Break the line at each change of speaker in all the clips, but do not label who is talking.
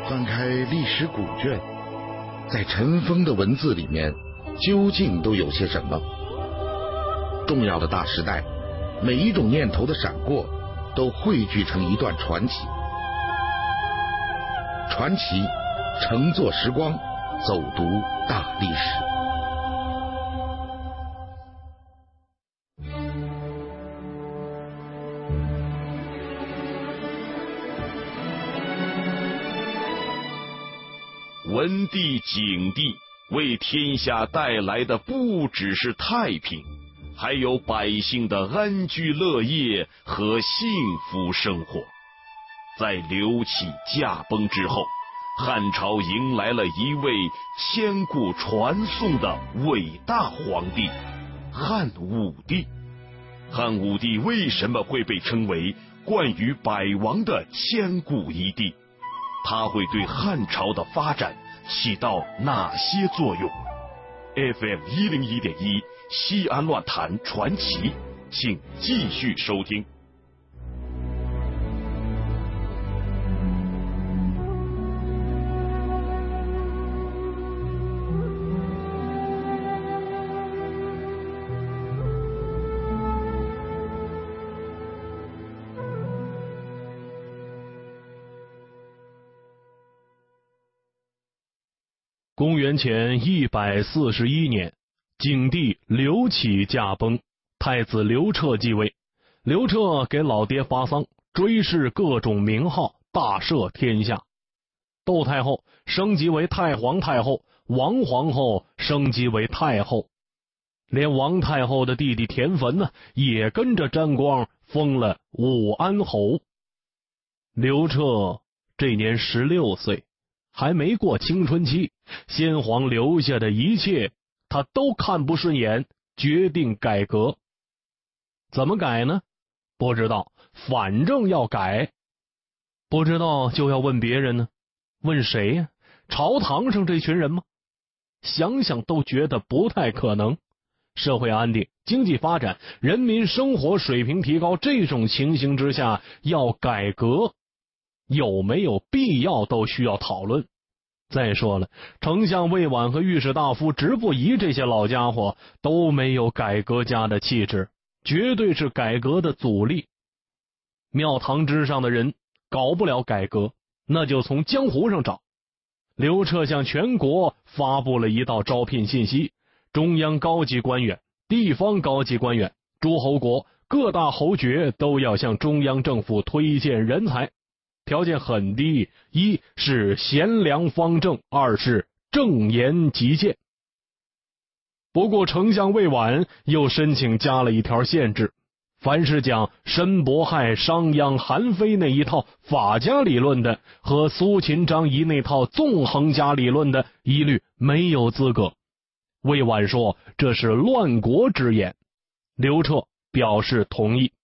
翻开历史古卷，在尘封的文字里面，究竟都有些什么？重要的大时代，每一种念头的闪过，都汇聚成一段传奇。传奇乘坐时光，走读大历史。
文帝、景帝为天下带来的不只是太平，还有百姓的安居乐业和幸福生活。在刘启驾崩之后，汉朝迎来了一位千古传颂的伟大皇帝——汉武帝。汉武帝为什么会被称为冠于百王的千古一帝？他会对汉朝的发展起到哪些作用？ FM 101.1西安乱谈传奇，请继续收听。
公元前141年，景帝刘启驾崩，太子刘彻继位。刘彻给老爹发丧，追谥各种名号，大赦天下。窦太后升级为太皇太后，王皇后升级为太后，连王太后的弟弟田汾呢，也跟着沾光，封了武安侯。刘彻这年16岁，还没过青春期，先皇留下的一切他都看不顺眼，决定改革。怎么改呢？不知道，反正要改。不知道就要问别人呢？问谁呀？朝堂上这群人吗？想想都觉得不太可能。社会安定，经济发展，人民生活水平提高，这种情形之下要改革，有没有必要都需要讨论。再说了，丞相魏婉和御史大夫直不疑这些老家伙都没有改革家的气质，绝对是改革的阻力。庙堂之上的人搞不了改革，那就从江湖上找。刘彻向全国发布了一道招聘信息，中央高级官员、地方高级官员、诸侯国各大侯爵都要向中央政府推荐人才，条件很低，一是贤良方正，二是正言极谏。不过丞相魏婉又申请加了一条限制，凡是讲申伯亥、商鞅、韩非那一套法家理论的和苏秦、张仪那套纵横家理论的，一律没有资格。魏婉说这是乱国之言，刘彻表示同意。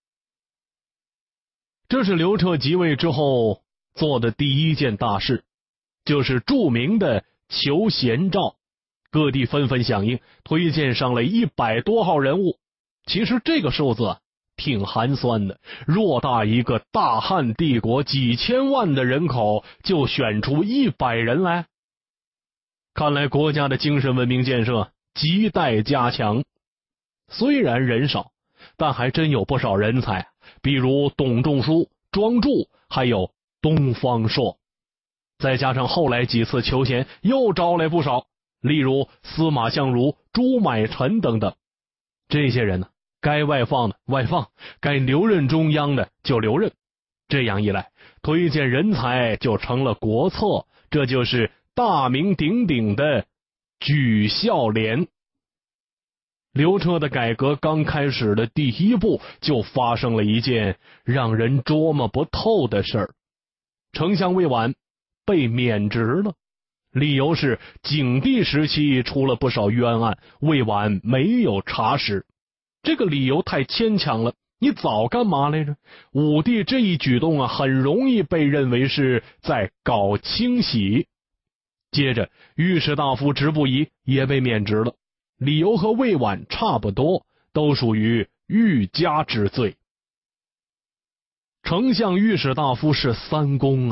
这是刘彻即位之后做的第一件大事，就是著名的求贤诏，各地纷纷响应，推荐上了100多号人物。其实这个数字挺寒酸的，偌大一个大汉帝国几千万的人口，就选出100人来。看来国家的精神文明建设亟待加强。虽然人少，但还真有不少人才，比如董仲舒、庄助，还有东方朔。再加上后来几次求贤，又招来不少，例如司马相如、朱买臣等等。这些人呢，该外放的外放，该留任中央的就留任。这样一来，推荐人才就成了国策，这就是大名鼎鼎的举孝廉。刘彻的改革刚开始的第一步，就发生了一件让人捉摸不透的事儿。丞相魏婉被免职了，理由是景帝时期出了不少冤案，魏婉没有查实。这个理由太牵强了，你早干嘛来着？武帝这一举动啊，很容易被认为是在搞清洗。接着御史大夫直不疑也被免职了，理由和魏婉差不多，都属于欲加之罪。丞相御史大夫是3公啊，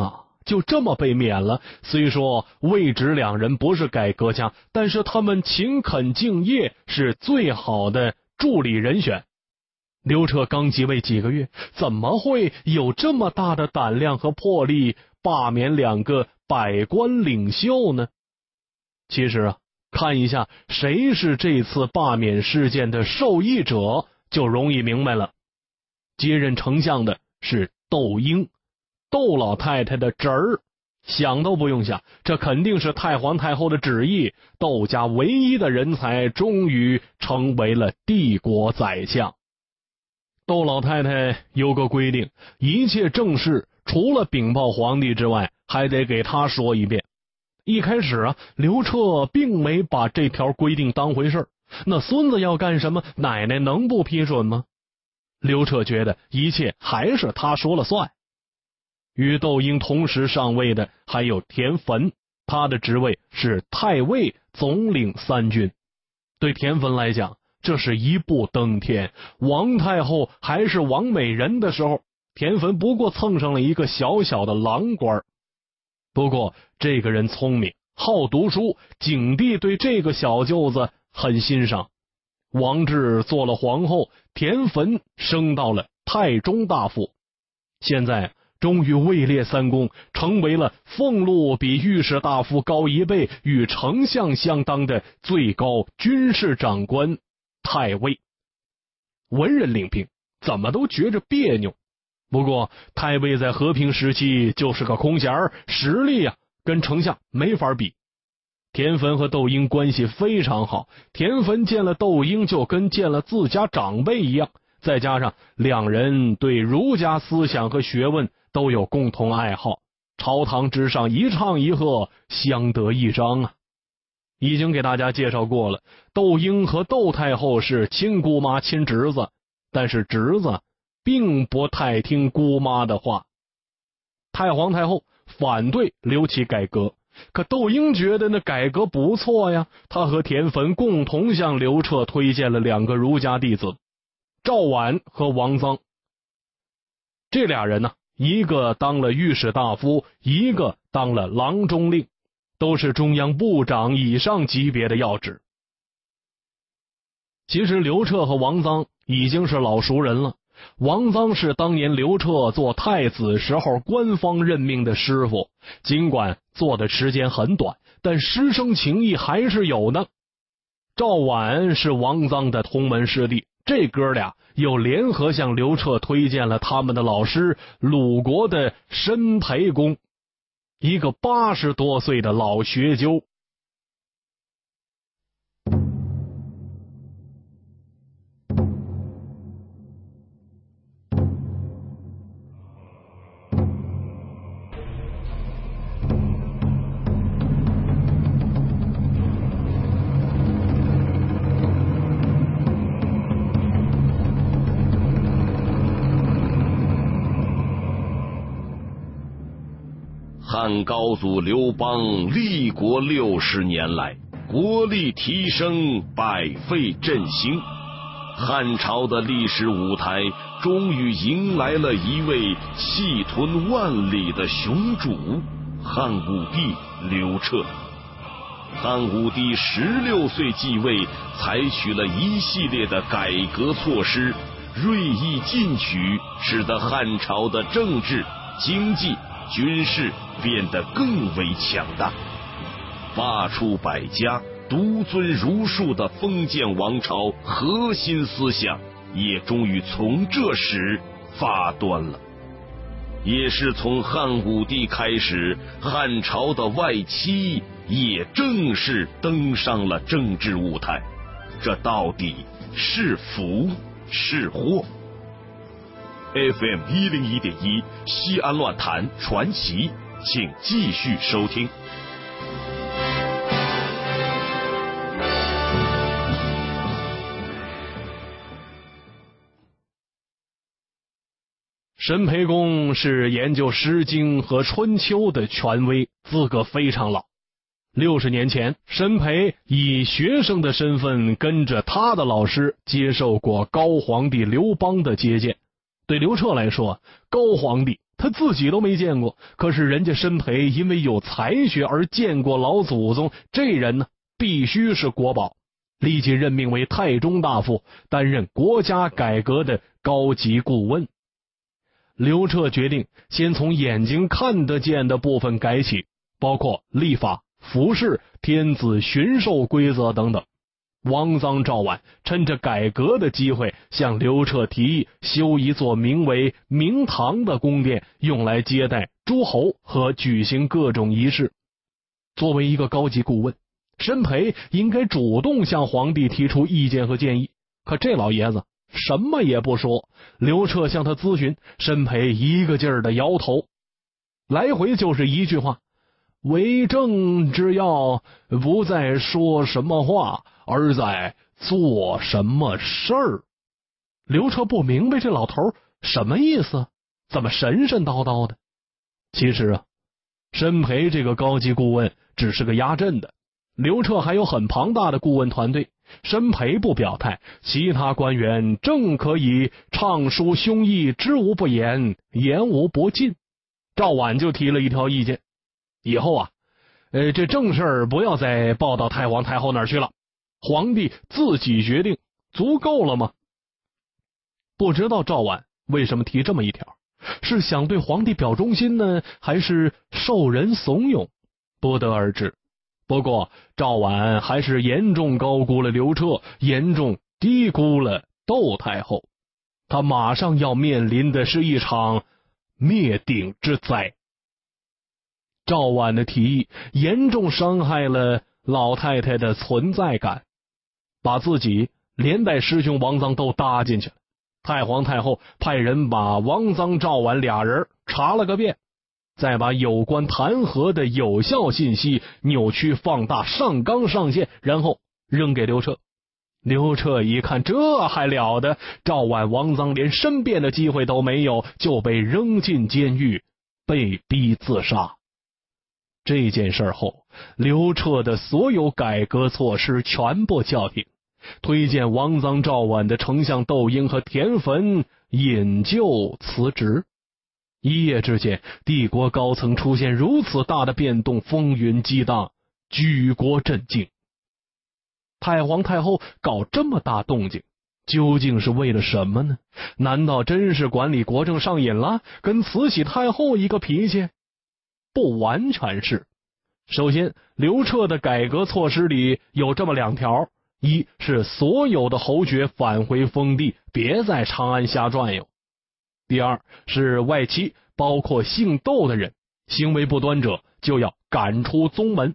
就这么被免了。虽说魏直两人不是改革家，但是他们勤恳敬业，是最好的助理人选。刘彻刚即位几个月，怎么会有这么大的胆量和魄力罢免两个百官领袖呢？其实看一下谁是这次罢免事件的受益者，就容易明白了。接任丞相的是窦婴，窦老太太的侄儿，想都不用想，这肯定是太皇太后的旨意。窦家唯一的人才终于成为了帝国宰相。窦老太太有个规定，一切正事除了禀报皇帝之外，还得给他说一遍。一开始刘彻并没把这条规定当回事，那孙子要干什么，奶奶能不批准吗？刘彻觉得一切还是他说了算。与窦婴同时上位的还有田汾，他的职位是太尉，总领3军。对田汾来讲，这是一步登天。王太后还是王美人的时候，田汾不过蹭上了一个小小的郎官。不过这个人聪明，好读书，景帝对这个小舅子很欣赏。王志做了皇后，田汾升到了太中大夫，现在终于位列3公，成为了俸禄比御史大夫高1倍，与丞相相当的最高军事长官太尉。文人领兵怎么都觉着别扭，不过太尉在和平时期就是个空衔，实力跟丞相没法比。田汾和窦婴关系非常好，田汾见了窦婴就跟见了自家长辈一样，再加上两人对儒家思想和学问都有共同爱好，朝堂之上一唱一和，相得益彰已经给大家介绍过了，窦婴和窦太后是亲姑妈亲侄子，但是侄子并不太听姑妈的话。太皇太后反对刘启改革，可窦婴觉得那改革不错呀，他和田汾共同向刘彻推荐了2个儒家弟子，赵绾和王臧。这俩人一个当了御史大夫，一个当了郎中令，都是中央部长以上级别的要职。其实刘彻和王臧已经是老熟人了，王臧是当年刘彻做太子时候官方任命的师傅，尽管做的时间很短，但师生情谊还是有的。赵绾是王臧的同门师弟，这哥俩又联合向刘彻推荐了他们的老师鲁国的申培公，一个80多岁的老学究。
汉高祖刘邦立国60年来，国力提升，百废振兴，汉朝的历史舞台终于迎来了一位气吞万里的雄主——汉武帝刘彻。汉武帝16岁继位，采取了一系列的改革措施，锐意进取，使得汉朝的政治、经济、军事变得更为强大。罢黜百家，独尊儒术的封建王朝核心思想也终于从这时发端了。也是从汉武帝开始，汉朝的外戚也正式登上了政治舞台。这到底是福是祸？FM 101.1西安乱谈传奇，请继续收听。
申培公是研究《诗经》和《春秋》的权威，资格非常老。60年前，申培以学生的身份跟着他的老师接受过高皇帝刘邦的接见。对刘彻来说，高皇帝他自己都没见过，可是人家申培因为有才学而见过老祖宗，这人呢必须是国宝，立即任命为太中大夫，担任国家改革的高级顾问。刘彻决定先从眼睛看得见的部分改起，包括历法、服饰、天子巡狩规则等等。王臧、赵绾趁着改革的机会，向刘彻提议修一座名为明堂的宫殿，用来接待诸侯和举行各种仪式。作为一个高级顾问，申培应该主动向皇帝提出意见和建议，可这老爷子什么也不说。刘彻向他咨询，申培一个劲儿的摇头，来回就是一句话：为政之要，不在说什么话，而在做什么事儿。刘彻不明白这老头什么意思，怎么神神叨叨的。其实啊，申培这个高级顾问只是个压阵的，刘彻还有很庞大的顾问团队。申培不表态，其他官员正可以畅抒胸臆，知无不言，言无不尽。赵绾就提了一条意见，以后啊，这正事不要再报到太皇太后那儿去了，皇帝自己决定，足够了吗？不知道赵绾为什么提这么一条，是想对皇帝表忠心呢，还是受人怂恿？不得而知。不过赵绾还是严重高估了刘彻，严重低估了窦太后。他马上要面临的是一场灭顶之灾。赵绾的提议严重伤害了老太太的存在感，把自己连带师兄王臧都搭进去了。太皇太后派人把王臧、赵绾俩人查了个遍，再把有关弹劾的有效信息扭曲放大，上纲上线，然后扔给刘彻。刘彻一看，这还了得，赵绾、王臧连申辩的机会都没有，就被扔进监狱，被逼自杀。这件事后，刘彻的所有改革措施全部叫停，推荐王臧、赵绾的丞相窦婴和田汾引咎辞职。一夜之间，帝国高层出现如此大的变动，风云激荡，举国震惊。太皇太后搞这么大动静，究竟是为了什么呢？难道真是管理国政上瘾了，跟慈禧太后一个脾气？不完全是。首先，刘彻的改革措施里有这么两条：一是所有的侯爵返回封地，别在长安瞎转悠；第二是外戚，包括姓窦的人，行为不端者就要赶出宗门。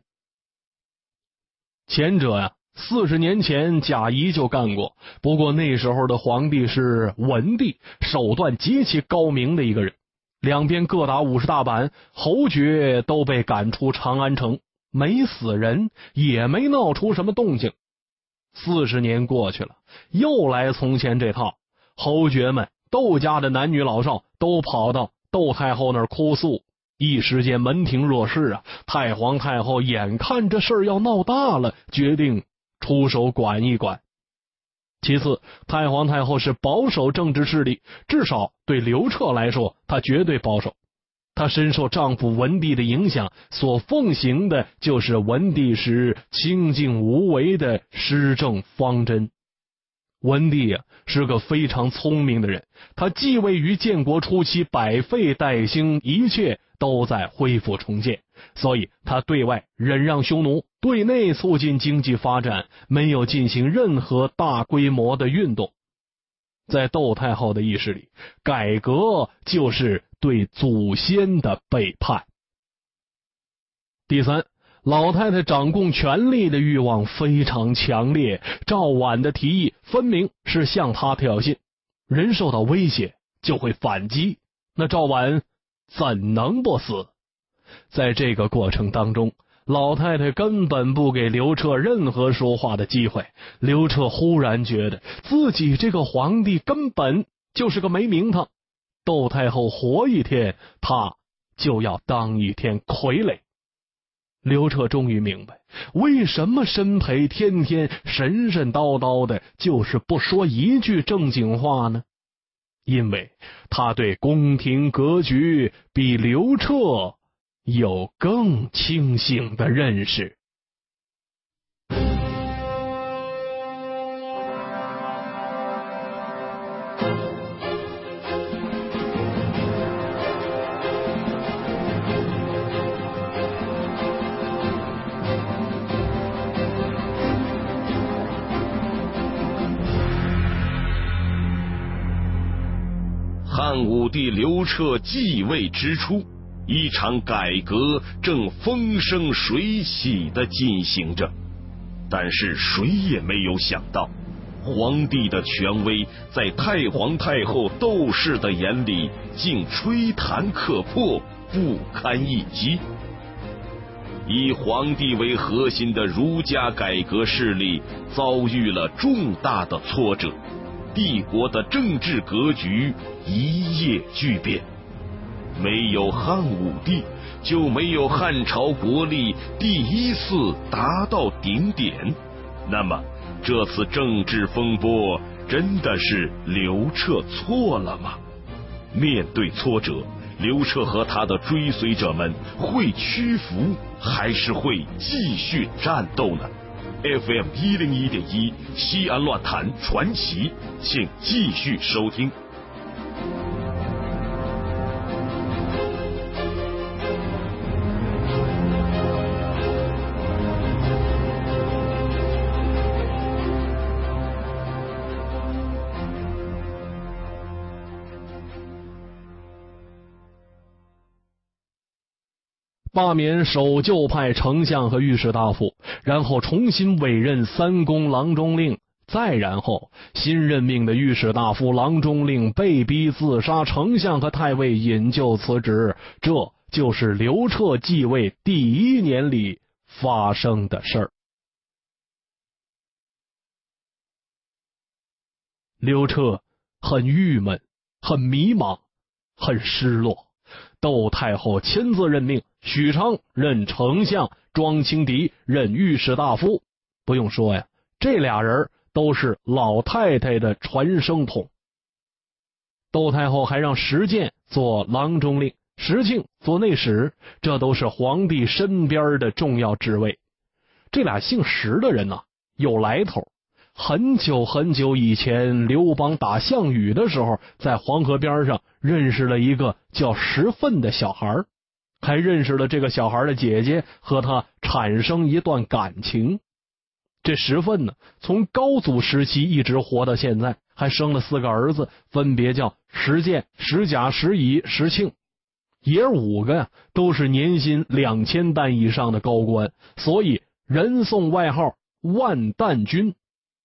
前者呀，40年前贾谊就干过，不过那时候的皇帝是文帝，手段极其高明的一个人。两边各打50大板，侯爵都被赶出长安城，没死人，也没闹出什么动静。40年过去了，又来从前这套，侯爵们窦家的男女老少都跑到窦太后那儿哭诉，一时间门庭若市啊！太皇太后眼看这事儿要闹大了，决定出手管一管。其次，太皇太后是保守政治势力，至少对刘彻来说，她绝对保守。她深受丈夫文帝的影响，所奉行的就是文帝时清静无为的施政方针。文帝是个非常聪明的人，他继位于建国初期，百废待兴，一切都在恢复重建，所以他对外忍让匈奴，对内促进经济发展，没有进行任何大规模的运动。在窦太后的意识里，改革就是对祖先的背叛。第三，老太太掌控权力的欲望非常强烈，赵绾的提议分明是向她挑衅，人受到威胁就会反击，那赵绾怎能不死？在这个过程当中，老太太根本不给刘彻任何说话的机会。刘彻忽然觉得自己这个皇帝根本就是个没名堂，窦太后活一天，他就要当一天傀儡。刘彻终于明白，为什么申培天天神神叨叨的，就是不说一句正经话呢？ 因为他对宫廷格局比刘彻有更清醒的认识。
汉武帝刘彻继位之初，一场改革正风生水起地进行着，但是谁也没有想到，皇帝的权威在太皇太后窦氏的眼里竟吹弹可破，不堪一击。以皇帝为核心的儒家改革势力遭遇了重大的挫折，帝国的政治格局一夜巨变。没有汉武帝，就没有汉朝国力第一次达到顶点。那么这次政治风波真的是刘彻错了吗？面对挫折，刘彻和他的追随者们会屈服，还是会继续战斗呢？ FM 101.1西安乱谈传奇，请继续收听。
罢免守旧派丞相和御史大夫，然后重新委任三公郎中令，再然后新任命的御史大夫郎中令被逼自杀，丞相和太尉引咎辞职，这就是刘彻继位第1年里发生的事儿。刘彻很郁闷，很迷茫，很失落。窦太后亲自任命许昌任丞相，庄清迪任御史大夫。不用说呀，这俩人都是老太太的传声筒。窦太后还让石建做郎中令，石庆做内史，这都是皇帝身边的重要职位。这俩姓石的人呢，有来头。很久很久以前，刘邦打项羽的时候，在黄河边上认识了一个叫石奋的小孩，还认识了这个小孩的姐姐，和他产生一段感情。这石奋呢，从高祖时期一直活到现在，还生了4个儿子，分别叫石建、石甲、石乙、石庆，爷5个呀，都是年薪2000担以上的高官，所以人送外号万担军。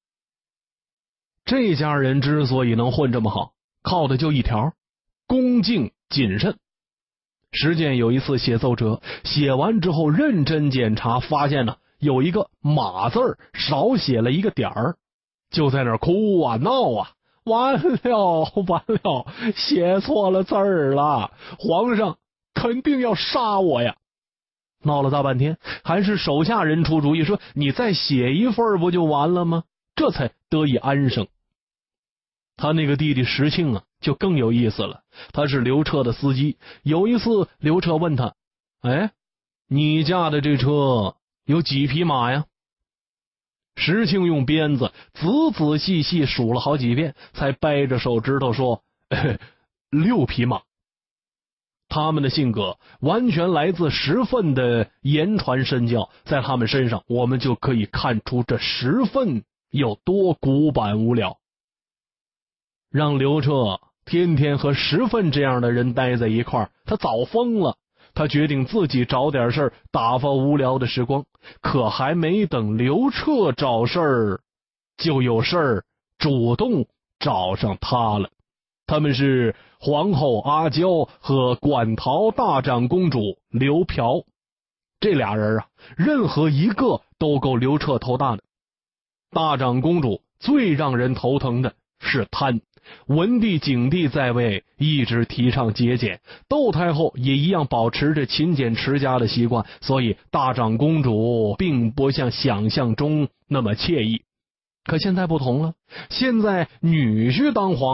这家人之所以能混这么好，靠的就一条：恭敬谨慎。石建有一次写奏折，写完之后认真检查，发现呢有一个马字少写了一个点儿，就在那儿哭啊闹啊，完了，写错了字儿了，皇上肯定要杀我呀！闹了大半天，还是手下人出主意说，你再写一份不就完了吗？这才得以安生。他那个弟弟石庆啊，就更有意思了。他是刘彻的司机。有一次，刘彻问他：“哎，你驾的这车有几匹马呀？”石庆用鞭子仔仔细细数了好几遍，才掰着手指头说：“6匹马。”他们的性格完全来自石奋的言传身教，在他们身上，我们就可以看出这石奋有多古板无聊。让刘彻天天和石奋这样的人待在一块儿，他早疯了。他决定自己找点事儿打发无聊的时光，可还没等刘彻找事儿，就有事儿主动找上他了。他们是皇后阿娇和馆陶大长公主刘嫖。这俩人啊，任何一个都够刘彻头大的。大长公主最让人头疼的是贪。文帝、景帝在位，一直提倡节俭，窦太后也一样保持着勤俭持家的习惯，所以大长公主并不像想象中那么惬意。可现在不同了，现在女婿当皇上，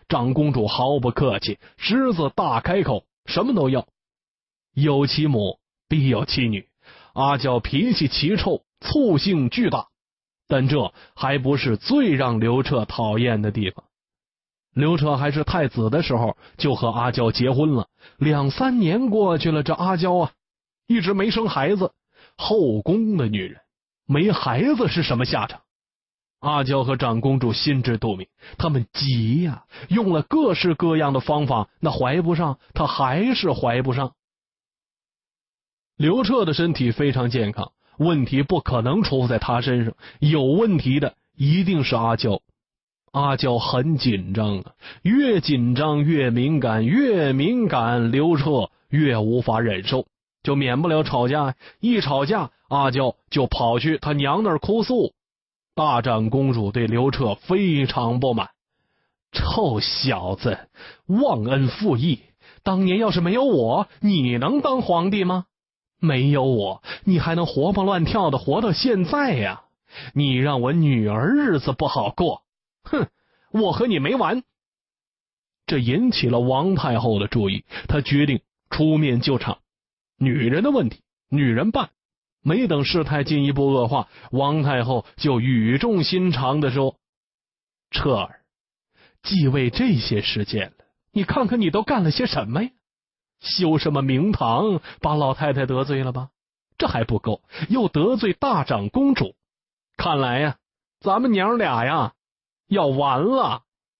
长公主毫不客气，狮子大开口，什么都要。有其母必有其女，阿娇脾气奇臭，醋性巨大，但这还不是最让刘彻讨厌的地方。刘彻还是太子的时候就和阿娇结婚了，2、3年过去了，这阿娇啊一直没生孩子。后宫的女人没孩子是什么下场？阿娇和长公主心知肚明，他们急呀，用了各式各样的方法，那怀不上，她还是怀不上。刘彻的身体非常健康，问题不可能出在他身上，有问题的一定是阿娇。阿娇很紧张啊，越紧张越敏感，越敏感刘彻越无法忍受，就免不了吵架。一吵架，阿娇就跑去他娘那儿哭诉。大长公主对刘彻非常不满，臭小子，忘恩负义，当年要是没有我，你能当皇帝吗？没有我，你还能活蹦乱跳的活到现在呀？你让我女儿日子不好过，哼，我和你没完。这引起了王太后的注意，她决定出面救场。女人的问题，女人办。没等事态进一步恶化，王太后就语重心长地说：彻儿，继位这些时间了，你看看你都干了些什么呀？修什么明堂，把老太太得罪了吧？这还不够，又得罪大长公主。看来呀，咱们娘俩呀要完了。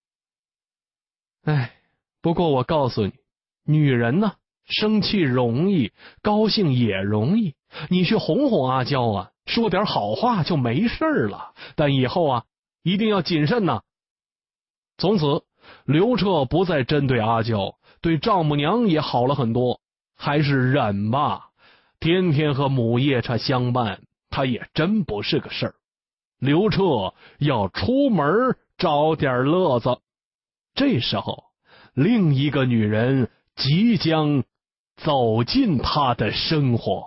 哎，不过我告诉你，女人呢，生气容易，高兴也容易。你去哄哄阿娇啊，说点好话就没事了。但以后啊，一定要谨慎呐。从此，刘彻不再针对阿娇，对丈母娘也好了很多。还是忍吧，天天和母夜叉相伴，他也真不是个事儿。刘彻要出门找点乐子。这时候，另一个女人即将走进他的生活。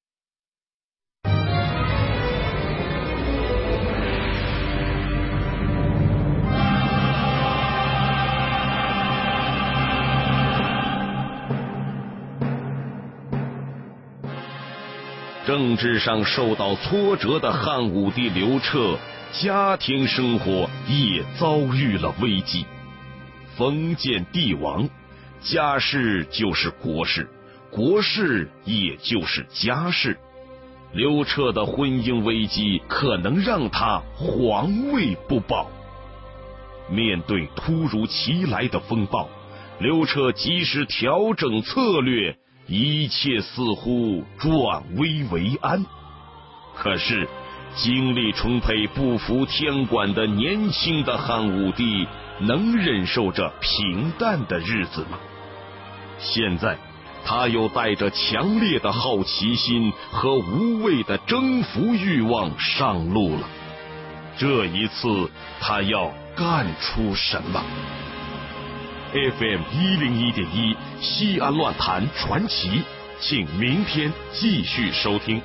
政治上受到挫折的汉武帝刘彻，家庭生活也遭遇了危机。封建帝王，家事就是国事，国事也就是家事。刘彻的婚姻危机可能让他皇位不保。面对突如其来的风暴，刘彻及时调整策略，一切似乎转危为安。可是精力充沛、不服天管的年轻的汉武帝能忍受着平淡的日子吗？现在他又带着强烈的好奇心和无畏的征服欲望上路了。这一次他要干出什么？FM 101.1西安乱谈传奇，请明天继续收听。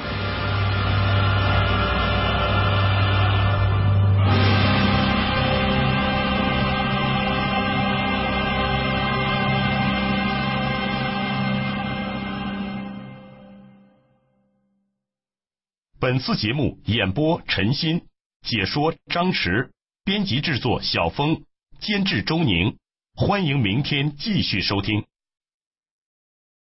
本次节目演播陈鑫，解说张弛，编辑制作小峰，监制周宁。欢迎明天继续收听。